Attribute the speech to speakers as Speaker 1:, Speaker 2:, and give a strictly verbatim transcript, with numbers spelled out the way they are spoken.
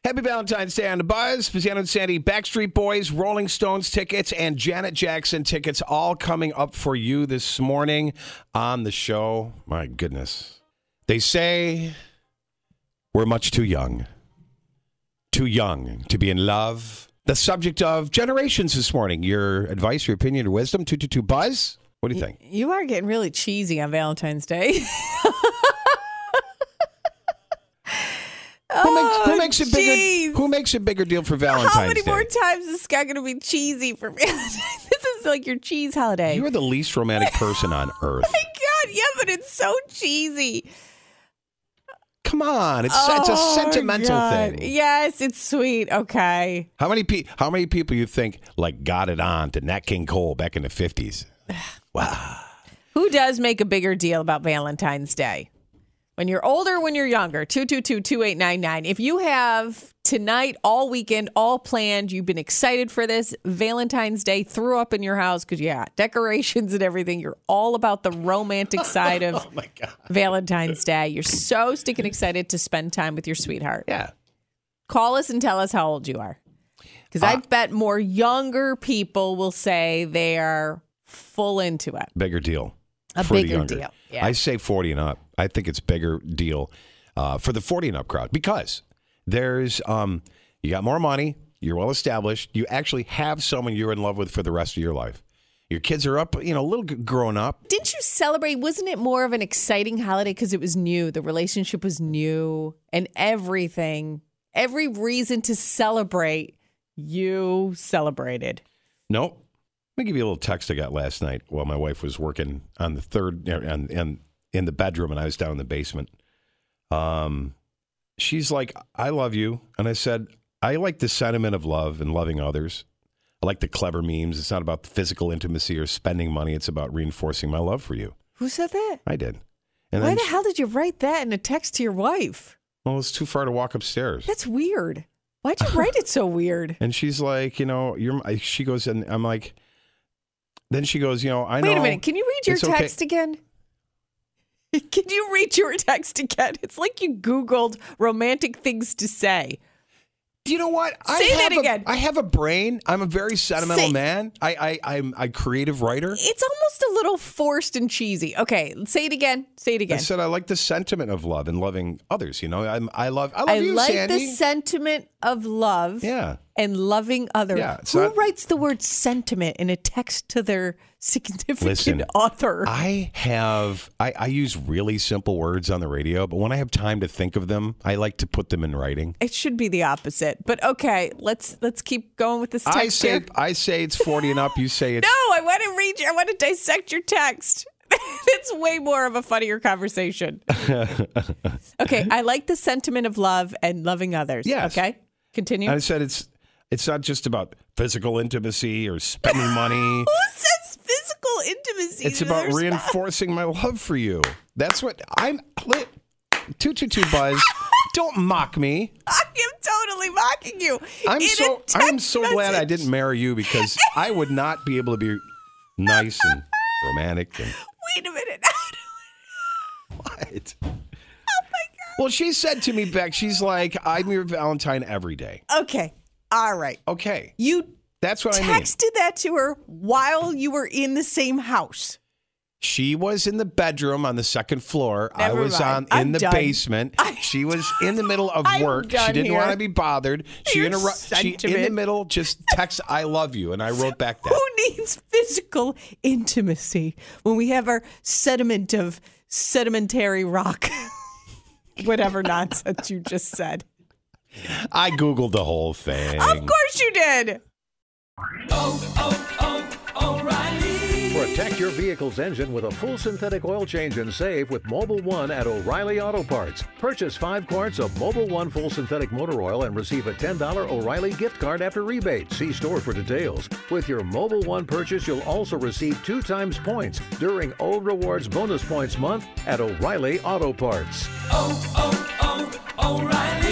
Speaker 1: Happy Valentine's Day on the Buzz. Pisano and Sandy, Backstreet Boys, Rolling Stones tickets, and Janet Jackson tickets all coming up for you this morning on the show. My goodness. They say we're much too young. Too young to be in love. The subject of generations this morning. Your advice, your opinion, your wisdom. two two two Buzz. What do you think?
Speaker 2: You are getting really cheesy on Valentine's Day.
Speaker 1: Who makes, who
Speaker 2: Oh,
Speaker 1: makes it bigger? Who makes a bigger deal for Valentine's
Speaker 2: How many
Speaker 1: Day?
Speaker 2: more times is this guy going to be cheesy for Valentine's? This is like your cheese holiday.
Speaker 1: You are the least romantic person on earth.
Speaker 2: My God, yeah, but it's so cheesy.
Speaker 1: Come on, it's
Speaker 2: oh,
Speaker 1: it's a sentimental
Speaker 2: God.
Speaker 1: thing.
Speaker 2: Yes, it's sweet. Okay.
Speaker 1: How many pe- How many people you think like got it on to Nat King Cole back in the fifties? Wow.
Speaker 2: Who does make a bigger deal about Valentine's Day? When you're older, when you're younger, two two two, two eight nine nine. If you have tonight, all weekend, all planned, you've been excited for this, Valentine's Day, threw up in your house because, yeah, decorations and everything. You're all about the romantic side of
Speaker 1: oh my God.
Speaker 2: Valentine's Day. You're so stinking excited to spend time with your sweetheart.
Speaker 1: Yeah.
Speaker 2: Call us and tell us how old you are. Because uh, I bet more younger people will say they are full into it.
Speaker 1: Bigger deal.
Speaker 2: A
Speaker 1: for
Speaker 2: bigger
Speaker 1: the younger.
Speaker 2: deal. Yeah.
Speaker 1: I say forty and up. I think it's bigger deal uh, for the forty and up crowd because there's um, you got more money, you're well established, you actually have someone you're in love with for the rest of your life. Your kids are up, you know, a little grown up.
Speaker 2: Didn't you celebrate? Wasn't it more of an exciting holiday because it was new? The relationship was new and everything. Every reason to celebrate, you celebrated.
Speaker 1: Nope. Let me give you a little text I got last night while my wife was working on the third and and in the bedroom and I was down in the basement. Um, she's like, "I love you," and I said, "I like the sentiment of love and loving others. I like the clever memes. It's not about physical intimacy or spending money. It's about reinforcing my love for you."
Speaker 2: Who said that?
Speaker 1: I did. And
Speaker 2: Why
Speaker 1: then
Speaker 2: the
Speaker 1: she,
Speaker 2: hell did you write that in a text to your wife?
Speaker 1: well, it's too far to walk upstairs.
Speaker 2: That's weird. Why'd you write it so weird?
Speaker 1: And she's like, you know, you're. She goes, and I'm like. Then she goes, you know, I know.
Speaker 2: Wait a minute. Can you read your
Speaker 1: it's okay.
Speaker 2: text again? Can you read your text again? It's like you Googled romantic things to say.
Speaker 1: Do you know what?
Speaker 2: Say
Speaker 1: I
Speaker 2: that
Speaker 1: have
Speaker 2: again.
Speaker 1: A, I have a brain. I'm a very sentimental
Speaker 2: Say,
Speaker 1: man. I, I, I'm a creative writer.
Speaker 2: It's almost a little forced and cheesy. Okay, say it again. Say it again.
Speaker 1: I said I like the sentiment of love and loving others. You know, I'm, I love. I love
Speaker 2: I
Speaker 1: you,
Speaker 2: like
Speaker 1: Sandy.
Speaker 2: the sentiment of love.
Speaker 1: Yeah.
Speaker 2: And loving others.
Speaker 1: Yeah, it's
Speaker 2: Who
Speaker 1: not-
Speaker 2: writes the word sentiment in a text to their significant
Speaker 1: Listen,
Speaker 2: author?
Speaker 1: I have. I, I use really simple words on the radio, but when I have time to think of them, I like to put them in writing.
Speaker 2: It should be the opposite. But okay, let's let's keep going with this text.
Speaker 1: I say.
Speaker 2: here.
Speaker 1: I say it's forty and up. You say it's.
Speaker 2: No, I want to read. I want to dissect your text. It's way more of a funnier conversation. Okay, I like the sentiment of love and loving others.
Speaker 1: Yes.
Speaker 2: Okay, continue.
Speaker 1: I said it's. It's not just about physical intimacy or spending money.
Speaker 2: Who says physical intimacy?
Speaker 1: It's
Speaker 2: to
Speaker 1: about
Speaker 2: their spouse?
Speaker 1: reinforcing my love for you. That's what I'm. two two two Buzz. Don't mock me.
Speaker 2: I am totally mocking you.
Speaker 1: I'm
Speaker 2: in
Speaker 1: so.
Speaker 2: a text
Speaker 1: I'm so glad I
Speaker 2: message.
Speaker 1: didn't marry you because I would not be able to be nice and romantic. And
Speaker 2: Wait a minute.
Speaker 1: what?
Speaker 2: Oh my God.
Speaker 1: Well, she said to me back. She's like, "I'm your Valentine every day."
Speaker 2: Okay. All right.
Speaker 1: Okay,
Speaker 2: You
Speaker 1: that's what I mean.
Speaker 2: texted that to her while you were in the same house.
Speaker 1: She was in the bedroom on the second floor.
Speaker 2: Never
Speaker 1: I was
Speaker 2: mind.
Speaker 1: on in
Speaker 2: I'm
Speaker 1: the
Speaker 2: done.
Speaker 1: basement.
Speaker 2: I-
Speaker 1: She was in the middle of
Speaker 2: I'm
Speaker 1: work. She
Speaker 2: done
Speaker 1: didn't
Speaker 2: here.
Speaker 1: want to be bothered. She
Speaker 2: Your
Speaker 1: interrupted. She in the
Speaker 2: sentiment.
Speaker 1: middle just text "I love you," and I wrote back that.
Speaker 2: Who needs physical intimacy when we have our sediment of sedimentary rock? Whatever nonsense you just said.
Speaker 1: I Googled the whole thing.
Speaker 2: Of course you did.
Speaker 3: Oh, oh, oh, O'Reilly.
Speaker 4: Protect your vehicle's engine with a full synthetic oil change and save with Mobile One at O'Reilly Auto Parts. Purchase five quarts of Mobile One full synthetic motor oil and receive a ten dollars O'Reilly gift card after rebate. See store for details. With your Mobile One purchase, you'll also receive two times points during O Rewards Bonus Points Month at O'Reilly Auto Parts.
Speaker 3: Oh, oh, oh, O'Reilly.